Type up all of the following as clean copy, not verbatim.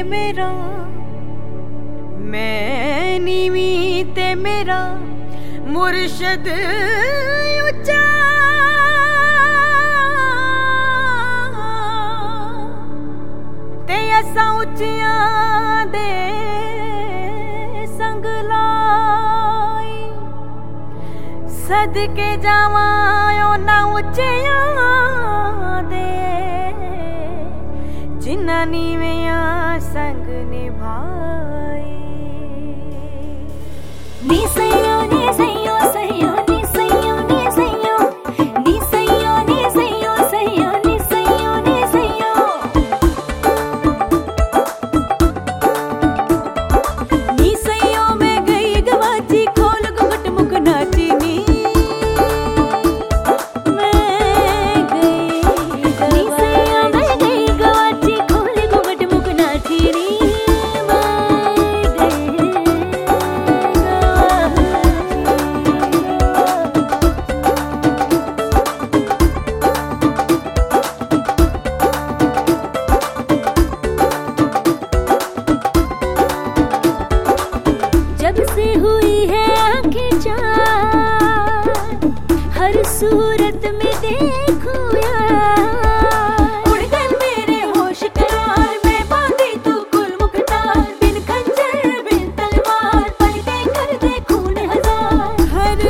मेरा, मैं नीवी ते मेरा मुर्शद उच्चा। ते असां उच्चियां दे संग लाई, सदके जावां उन्हां उच्चियां दे जिन्हां नीवियां संग निभाई। नी सैयो नी सैयो सैयो नी सैयो नी सैयो नी सैयो नी सैयो सैयो नी सैयो नी सैयो। नी सैयो मैं गई गवाची खोल घुंघट मुख नाची नी, मैं गई नी सैयो मैं गई गवाची खोल घुंघट मुख नाची नी, जब से हुई है आंखें चार हर सूरत में देखूं यार। उड़ गए मेरे होश करार में बांधी तू कुल मुख्तार, बिन खंजर बिन तलवार पलटे कर दे खून हजार। हर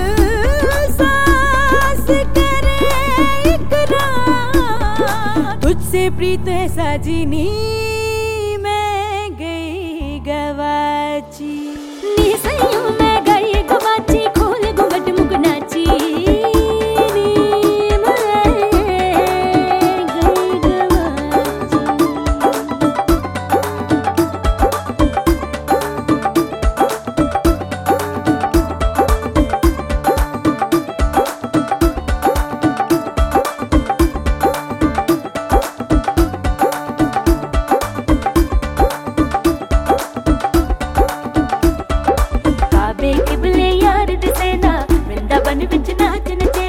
सांस करे इकरार, तुझसे प्रीत है साजिनी मैं गई गवाची। नी सैयो मैं गई गवाची खोल घुंघट मुख नाची नी, मैं गई गवाची। काबे किबले यार दिसेना वृंदावन विच नाच नचे।